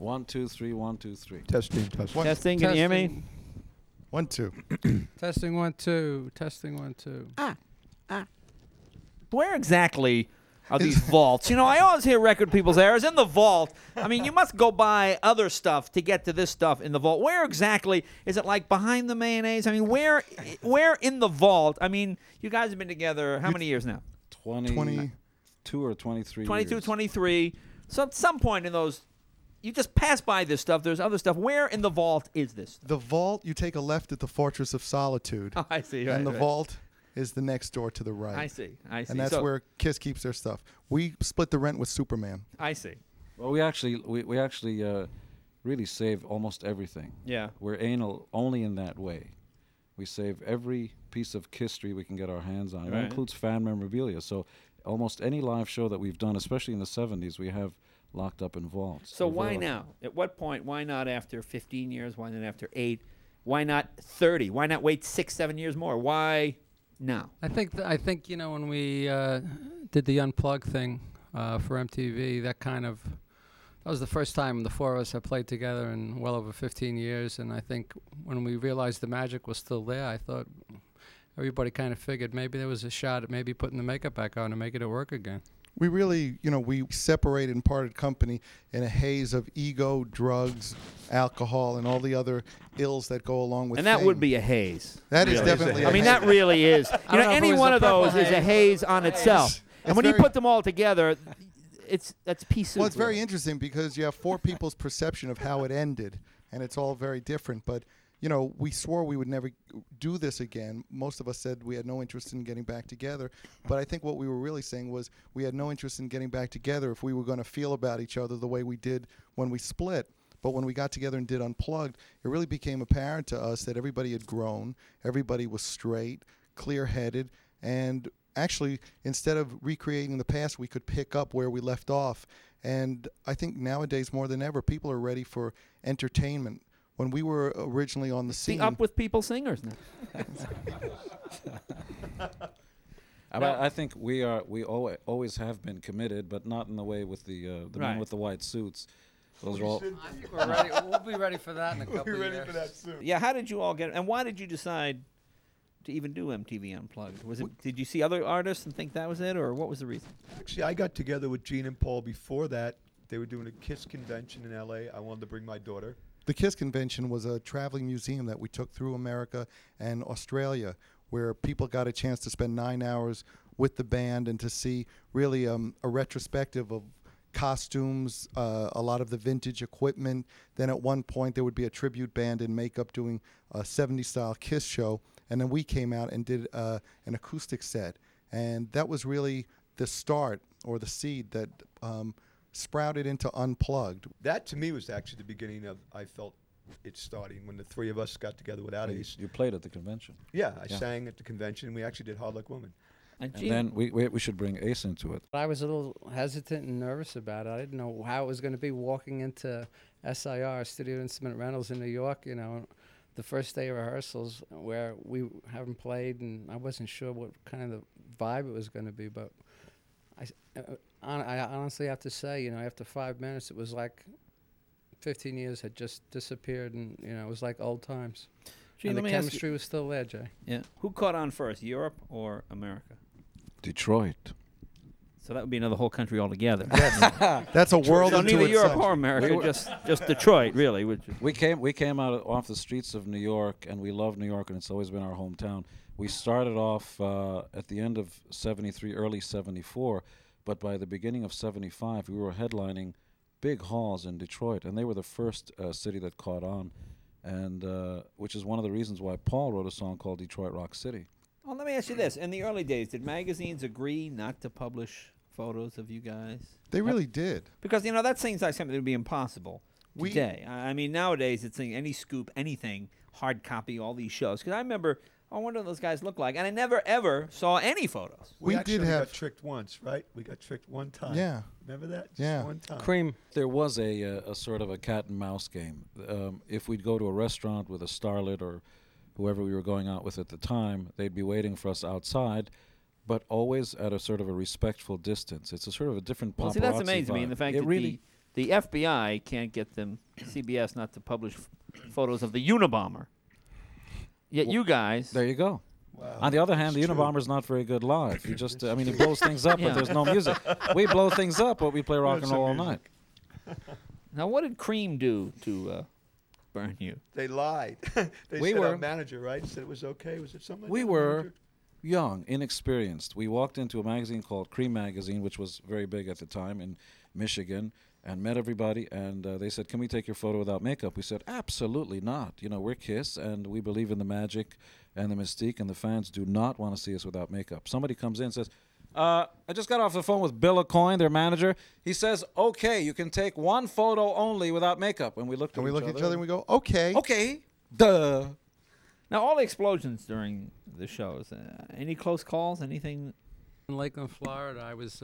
1, 2, 3, 1, 2, 3. Testing. Testing, can you hear me? 1, 2. Testing 1, 2. Testing 1, 2. Where exactly are these vaults? You know, I always hear record people's errors in the vault. I mean, you must go buy other stuff to get to this stuff in the vault. Where exactly? Is it like behind the mayonnaise? I mean, where in the vault? I mean, you guys have been together how many years now? 22 or 23 22, years. 23. So at some point in those, you just pass by this stuff. There's other stuff. Where in the vault is this stuff? The vault, you take a left at the Fortress of Solitude. Oh, I see. And the vault is the next door to the right. I see. And that's where Kiss keeps their stuff. We split the rent with Superman. I see. Well, we actually really save almost everything. Yeah. We're anal only in that way. We save every piece of history we can get our hands on. It Right. includes fan memorabilia. So almost any live show that we've done, especially in the 70s, we have locked up in vaults. So why now? At what point? Why not after 15 years? Why not after 8? Why not 30? Why not wait 6, 7 years more? Why now? I think when we did the Unplugged thing for MTV, that was the first time the four of us had played together in well over 15 years. And I think when we realized the magic was still there, I thought everybody kind of figured maybe there was a shot at maybe putting the makeup back on and making it work again. We really, we separated and parted company in a haze of ego, drugs, alcohol, and all the other ills that go along with And that fame. would be a haze. That is definitely I mean, that really is. You know, know if any it was one a of those purple is a haze on itself. And It's when you very- put them all together, that's pea soup. Well, it's very really. interesting because you have four people's perception of how it ended, and it's all very different. But, we swore we would never do this again. Most of us said we had no interest in getting back together. But I think what we were really saying was we had no interest in getting back together if we were going to feel about each other the way we did when we split. But when we got together and did Unplugged, it really became apparent to us that everybody had grown, everybody was straight, clear-headed, and actually, instead of recreating the past, we could pick up where we left off. And I think nowadays, more than ever, people are ready for entertainment. When we were originally on the scene... The Up With People singers now. I think we always have been committed, but not in the way with the men Right. with the white suits. Those are all. I think we're ready. We'll be ready for that in a couple of years. Yeah, how did you all get it? And why did you decide to even do MTV Unplugged? Did you see other artists and think that was it, or what was the reason? Actually, I got together with Gene and Paul before that. They were doing a KISS convention in L.A. I wanted to bring my daughter. The KISS convention was a traveling museum that we took through America and Australia, where people got a chance to spend 9 hours with the band and to see really a retrospective of costumes, a lot of the vintage equipment. Then at one point there would be a tribute band in makeup doing a 70s style KISS show, and then we came out and did an acoustic set. And that was really the start or the seed that sprouted into Unplugged. That, to me, was actually the beginning of, I felt, it starting when the three of us got together without Ace. You played at the convention. Yeah, I sang at the convention, and we actually did Hard Luck Woman. And And then we should bring Ace into it. I was a little hesitant and nervous about it. I didn't know how it was going to be walking into SIR, Studio Instrument Rentals in New York, the first day of rehearsals where we haven't played, and I wasn't sure what kind of vibe it was going to be. But I honestly have to say, after 5 minutes, it was like 15 years had just disappeared, and, it was like old times. Gee, And let the me ask chemistry was still there, Jay. Yeah. Who caught on first, Europe or America? Detroit. So that would be another whole country altogether. That's a world So into neither Europe itself. or America, just Detroit, really. We came out off the streets of New York, and we love New York, and it's always been our hometown. We started off at the end of '73, early '74, but by the beginning of '75, we were headlining big halls in Detroit, and they were the first city that caught on, and which is one of the reasons why Paul wrote a song called Detroit Rock City. Well, let me ask you this. In the early days, did magazines agree not to publish photos of you guys? They really did. Because, that seems like something that would be impossible We- today. I mean, nowadays, it's any scoop, anything, hard copy, all these shows. Because I remember, I wonder what those guys look like. And I never, ever saw any photos. We actually did have- got tricked once, right? We got tricked one time. Yeah. Remember that? Just Yeah. one time. Cream. There was a sort of a cat and mouse game. If we'd go to a restaurant with a starlet or whoever we were going out with at the time, they'd be waiting for us outside, but always at a sort of a respectful distance. It's a sort of a different paparazzi Well, see, that's amazing to me. vibe. And the fact It that really, the FBI can't get them, CBS, not to publish photos of the Unabomber. Yet you guys, There you go. Wow. On the other hand, the It's true. Unabomber's not very good live. He just, I mean, he blows things up, Yeah. but there's no music. We blow things up, but we play rock There's and roll all some night. now what did Cream do to burn you? They lied. They We said were- our manager, right? Said it was okay. Was it something? Like We that, were manager? young, inexperienced. We walked into a magazine called Cream Magazine, which was very big at the time in Michigan, and met everybody. And they said, "Can we take your photo without makeup?" We said, "Absolutely not. You know, we're Kiss, and we believe in the magic and the mystique, and the fans do not want to see us without makeup." Somebody comes in and says, I just got off the phone with Bill Aucoin, their manager. He says, "Okay, you can take one photo only without makeup." And we looked And at we each look at other. each other and we go, okay. Okay, duh. Now all the explosions during the shows. Any close calls? Anything? In Lakeland, Florida, I was,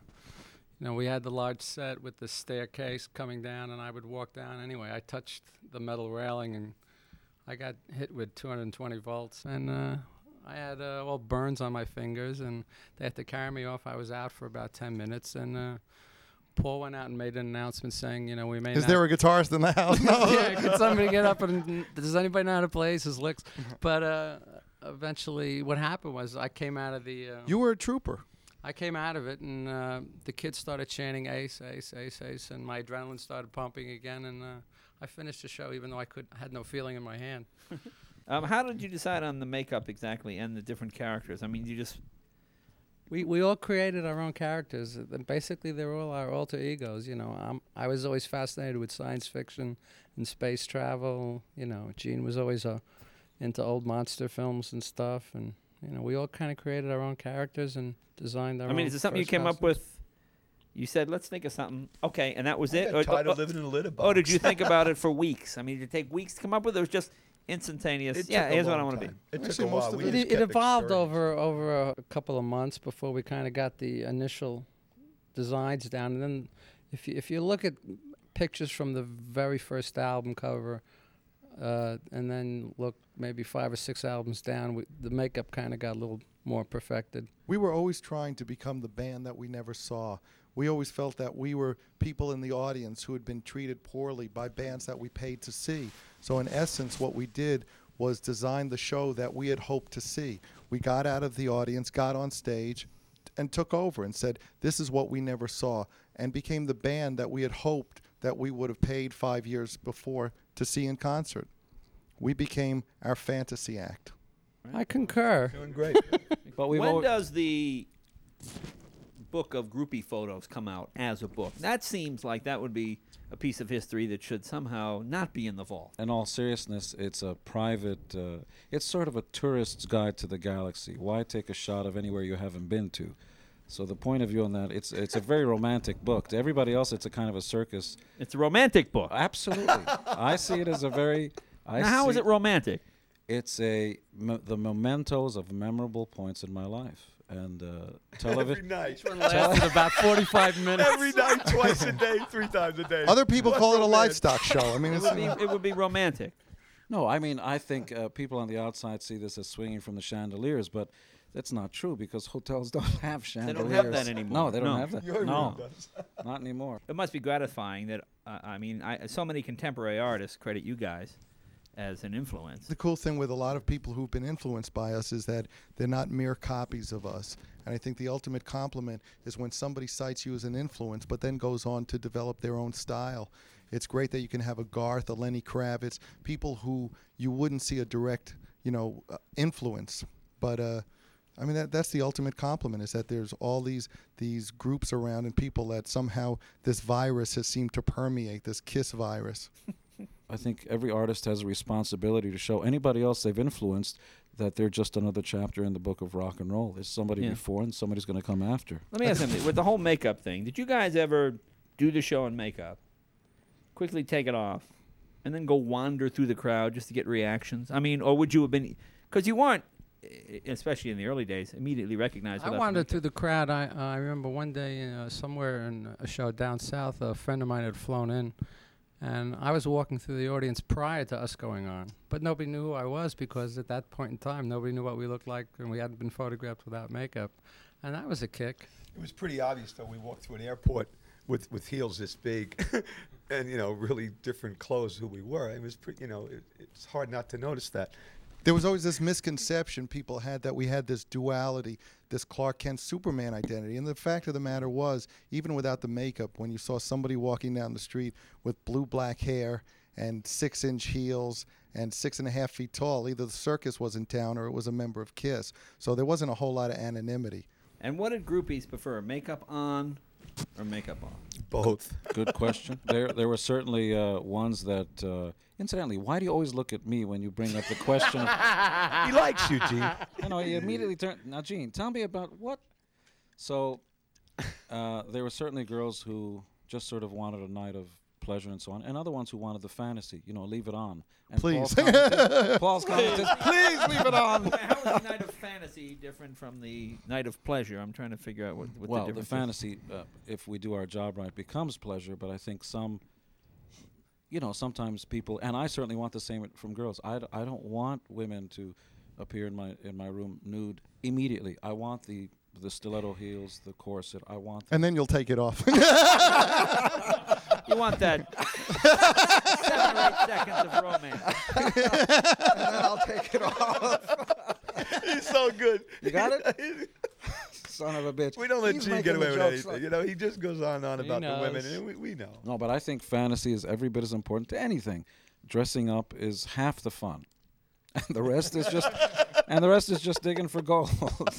we had the large set with the staircase coming down, and I would walk down. Anyway, I touched the metal railing, and I got hit with 220 volts, and I had all burns on my fingers, and they had to carry me off. I was out for about 10 minutes, and Paul went out and made an announcement saying, we may Is not... there a guitarist in the house? No. Yeah, could somebody get up and does anybody know how to play his licks? But eventually, what happened was I came out of the. You were a trooper. I came out of it, and the kids started chanting "Ace, Ace, Ace, Ace," and my adrenaline started pumping again, and I finished the show even though I had no feeling in my hand. How did you decide on the makeup exactly and the different characters? I mean, you just We all created our own characters. And basically, they're all our alter egos. I was always fascinated with science fiction and space travel. Gene was always into old monster films and stuff, and we all kind of created our own characters and designed our own. I mean, is it something you first came up costumes. with? You said, "Let's think of something." Okay, and that was I it. got tired of living in a litter box. Oh, did you think about it for weeks? I mean, did it take weeks to come up with? It was just instantaneous. It Yeah, took a here's what I long want to be. time. It Actually, took a most while. of We it- just It kept evolved experimenting. over a couple of months before we kind of got the initial designs down. And then if you look at pictures from the very first album cover, and then look maybe 5 or 6 albums down, the makeup kind of got a little more perfected. We were always trying to become the band that we never saw. We always felt that we were people in the audience who had been treated poorly by bands that we paid to see. So in essence, what we did was design the show that we had hoped to see. We got out of the audience, got on stage, and took over and said, "This is what we never saw," and became the band that we had hoped that we would have paid 5 years before to see in concert. We became our fantasy act. I concur. Doing great. But we've When always, does the book of groupie photos come out as a book? That seems like that would be a piece of history that should somehow not be in the vault. in all seriousness, it's a private, it's sort of a tourist's guide to the galaxy. Why take a shot of anywhere you haven't been to? So the point of view on that, it's a very romantic book. To everybody else, it's a kind of a circus. It's a romantic book. Absolutely. I see it as a very... Now, how is it romantic? It's the mementos of memorable points in my life. And Every television... night. Lasted about 45 minutes. Every night, twice a day, 3 times a day. Other people What call it a romance. livestock show. I mean, it's, It would be romantic. No, I mean, I think people on the outside see this as swinging from the chandeliers, but that's not true because hotels don't have They chandeliers. don't have that anymore. No, they don't No. have that. Your No, room does. not anymore. It must be gratifying that, so many contemporary artists credit you guys as an influence. the cool thing with a lot of people who've been influenced by us is that they're not mere copies of us. And I think the ultimate compliment is when somebody cites you as an influence, but then goes on to develop their own style. It's great that you can have a Garth, a Lenny Kravitz, people who you wouldn't see a direct, influence. But I mean, that's the ultimate compliment, is that there's all these groups around and people that somehow this virus has seemed to permeate, this KISS virus. I think every artist has a responsibility to show anybody else they've influenced that they're just another chapter in the book of rock and roll. There's somebody Yeah. before and somebody's going to come after. Let me ask something. With the whole makeup thing, did you guys ever do the show in makeup, quickly take it off, and then go wander through the crowd just to get reactions? I mean, or would you have been, because you weren't, especially in the early days, immediately recognized. I without the wandered makeup. through the crowd. I remember one day somewhere in a show down south, a friend of mine had flown in, and I was walking through the audience prior to us going on. But nobody knew who I was because at that point in time, nobody knew what we looked like, and we hadn't been photographed without makeup. And that was a kick. It was pretty obvious, though. We walked through an airport with heels this big, and really different clothes who we were. It was it's hard not to notice that. There was always this misconception people had that we had this duality, this Clark Kent Superman identity. And the fact of the matter was, even without the makeup, when you saw somebody walking down the street with blue-black hair and 6-inch heels and 6.5 feet tall, either the circus was in town or it was a member of KISS. So there wasn't a whole lot of anonymity. And what did groupies prefer, makeup on or makeup off? Both. Good question. There were certainly ones that, incidentally, why do you always look at me when you bring up the question? He likes you, Gene. He immediately turned. Now, Gene, tell me about what. So, there were certainly girls who just sort of wanted a night of pleasure and so on, and other ones who wanted the fantasy. Leave it on. And Please. Paul's comment is, please leave it on. How is the night of fantasy different from the night of pleasure? I'm trying to figure out what the Well, difference the fantasy, if we do our job right, becomes pleasure. But I think sometimes people, and I certainly want the same from girls. I don't want women to appear in my room nude immediately. I want the stiletto heels, the corset. I want. And then you'll take it off. You want that 7 or 8 seconds of romance. And then I'll take it off. He's so good. You got it? Son of a bitch. We don't let He's Gene making get away the with jokes anything. He just goes on and on He about the women, knows. and we know. No, but I think fantasy is every bit as important to anything. Dressing up is half the fun, and the rest is just digging for gold.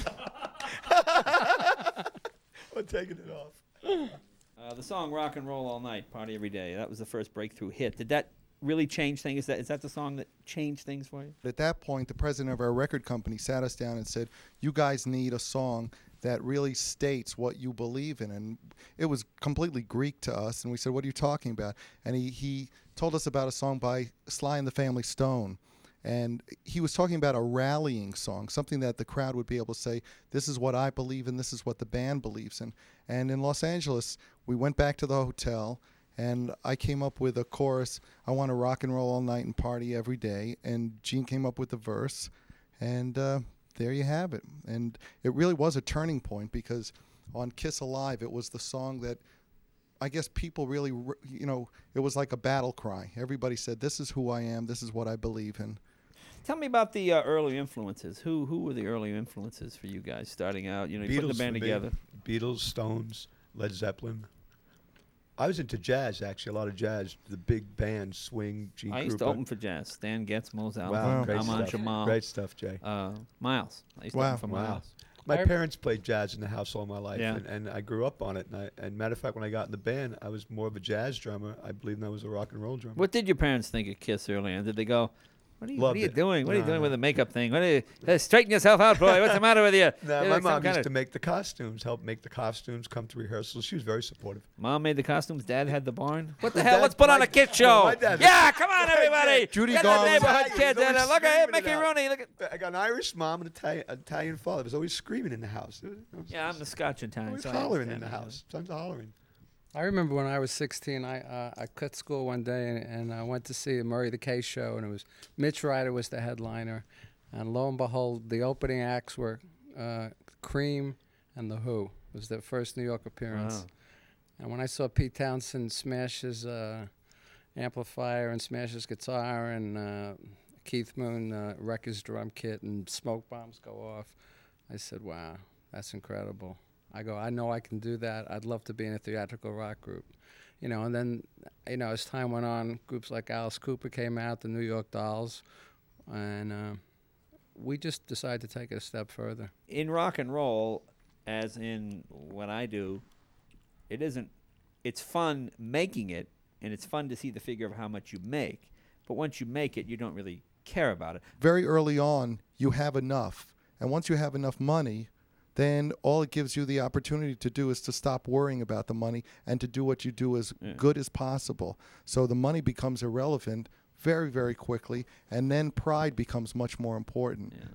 We're taking it off. The song "Rock and Roll All Night, Party Every Day." That was the first breakthrough hit. Did that really change things? Is that the song that changed things for you? At that point, the president of our record company sat us down and said, you guys need a song that really states what you believe in. And it was completely Greek to us. And we said, what are you talking about? And he told us about a song by Sly and the Family Stone. And he was talking about a rallying song, something that the crowd would be able to say, this is what I believe in, this is what the band believes in. And in Los Angeles, we went back to the hotel, and I came up with a chorus, I want to rock and roll all night and party every day. And Gene came up with the verse, and there you have it. And it really was a turning point, because on Kiss Alive, it was the song that I guess people really, it was like a battle cry. Everybody said, this is who I am, this is what I believe in. Tell me about the early influences. Who were the early influences for you guys starting out? You putting the band for me. together. Beatles, Stones, Led Zeppelin. I was into jazz, actually, a lot of jazz. The big band, swing, Gene I used to Krupa. open for jazz. Stan Getz, Mose Wow, Alvin, great Aman stuff. Jamal, Great stuff, Jay. Miles. I used to Wow. open for Miles. My I- parents played jazz in the house all my life, Yeah. and I grew up on it. And matter of fact, when I got in the band, I was more of a jazz drummer. I believe I was a rock and roll drummer. What did your parents think of Kiss early on? Did they go, what are you Loved it. doing? What are you No, doing no. with the makeup thing? Straighten yourself out, boy. What's the matter with you? No, You're my like some mom kind used of- to make the costumes, help make the costumes, come to rehearsals. She was very supportive. Mom made the costumes. Dad had the barn. What the My hell? dad- Let's put on my- a Kiss no, show. my dad- Yeah, come on, everybody. Judy Get the Garland. neighborhood He was kids in always there. Look at him, screaming Mickey it out. Rooney. Look at. I got an Irish mom and an Italian father. It was always screaming in the house. It was Yeah, I'm the Scotch Italian. always so I hollering in understand the that. house. Sons hollering. I remember when I was 16, I quit school one day and I went to see a Murray the K show, and it was Mitch Ryder was the headliner, and lo and behold, the opening acts were Cream and The Who. It was their first New York appearance. Wow. And when I saw Pete Townsend smash his amplifier and smash his guitar, and Keith Moon wreck his drum kit and smoke bombs go off, I said, wow, that's incredible. I know I can do that. I'd love to be in a theatrical rock group. And then, as time went on, groups like Alice Cooper came out, the New York Dolls, and we just decided to take it a step further. In rock and roll, as in what I do, it's fun making it, and it's fun to see the figure of how much you make. But once you make it, you don't really care about it. Very early on, you have enough. And once you have enough money, then all it gives you the opportunity to do is to stop worrying about the money and to do what you do as good as possible. So the money becomes irrelevant very, very quickly, and then pride becomes much more important. Yeah.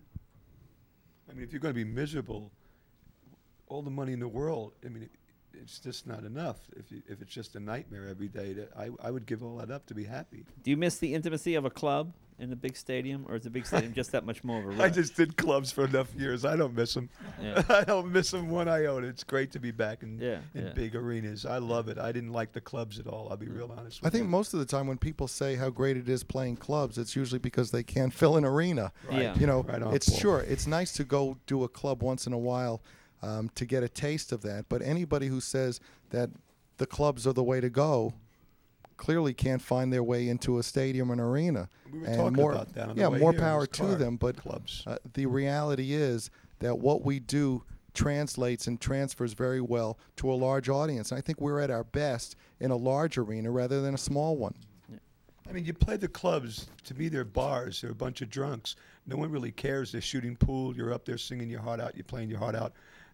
I mean, if you're going to be miserable, all the money in the world, I mean, it's just not enough. If it's just a nightmare every day, I would give all that up to be happy. Do you miss the intimacy of a club? in the big stadium, or is the big stadium just that much more of a rush? I just did clubs for enough years. I don't miss them. Yeah. I don't miss them one iota. It's great to be back in Yeah, big arenas. I love it. I didn't like the clubs at all. I'll be real honest with I think you. most of the time when people say how great it is playing clubs, it's usually because they can't fill an arena. Yeah. You know, Right on, it's Paul. sure it's nice to go do a club once in a while to get a taste of that. But anybody who says that the clubs are the way to go clearly can't find their way into a stadium or an arena. We were and talking more, about that on the yeah, way more here in power this to car. them. But Clubs. the reality is that what we do translates and transfers very well to a large audience. And I think we're at our best in a large arena rather than a small one. I mean, you play the clubs. To me, they're bars. They're a bunch of drunks. No one really cares. They're shooting pool. You're up there singing your heart out. You're playing your heart out.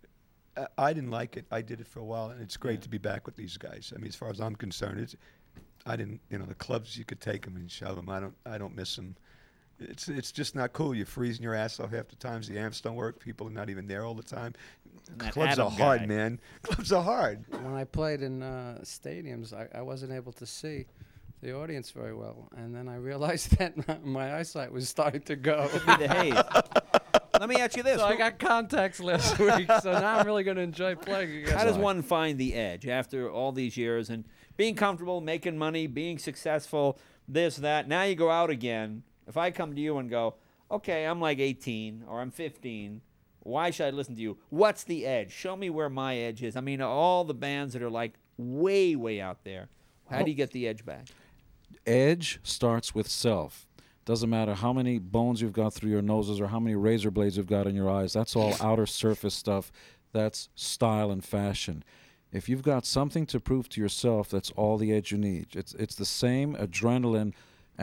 I didn't like it. I did it for a while, and it's great to be back with these guys. I mean, as far as I'm concerned, I didn't. You know, the clubs, you could take them and shove them. I don't miss them. It's just not cool. You're freezing your ass off half the times. The amps don't work. People are not even there all the time. that Clubs Adam are hard, guy. man. Clubs are hard. When I played in stadiums, I wasn't able to see the audience very well, and then I realized that my eyesight was starting to go. Could be the haze. Let me ask you this. So I got contacts last week, so now I'm really going to enjoy playing again. How does one find the edge after all these years and being comfortable, making money, being successful, this, that? Now you go out again. If I come to you and go, okay, I'm like 18 or I'm 15, why should I listen to you? What's the edge? Show me where my edge is. I mean, all the bands that are like way, way out there, how do you get the edge back? Edge starts with self. Doesn't matter how many bones you've got through your noses or how many razor blades you've got in your eyes. That's all outer surface stuff. That's style and fashion. If you've got something to prove to yourself, that's all the edge you need. It's the same adrenaline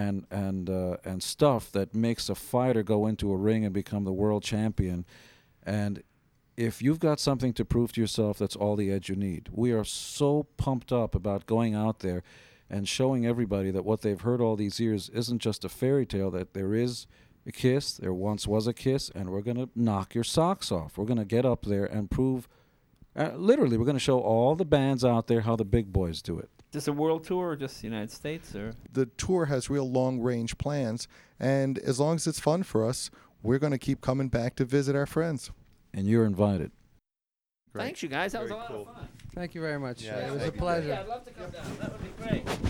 and stuff that makes a fighter go into a ring and become the world champion. And if you've got something to prove to yourself, that's all the edge you need. We are so pumped up about going out there and showing everybody that what they've heard all these years isn't just a fairy tale, that there is a kiss, there once was a kiss, and we're going to knock your socks off. We're going to get up there and prove, literally, we're going to show all the bands out there how the big boys do it. Just a world tour or just the United States? Or The tour has real long-range plans, and as long as it's fun for us, we're going to keep coming back to visit our friends. And you're invited. Great. Thanks, you guys. That was a Very lot cool. of fun. Thank you very much. Yeah, it was a thank you. pleasure. Yeah, I'd love to come down. That would be great.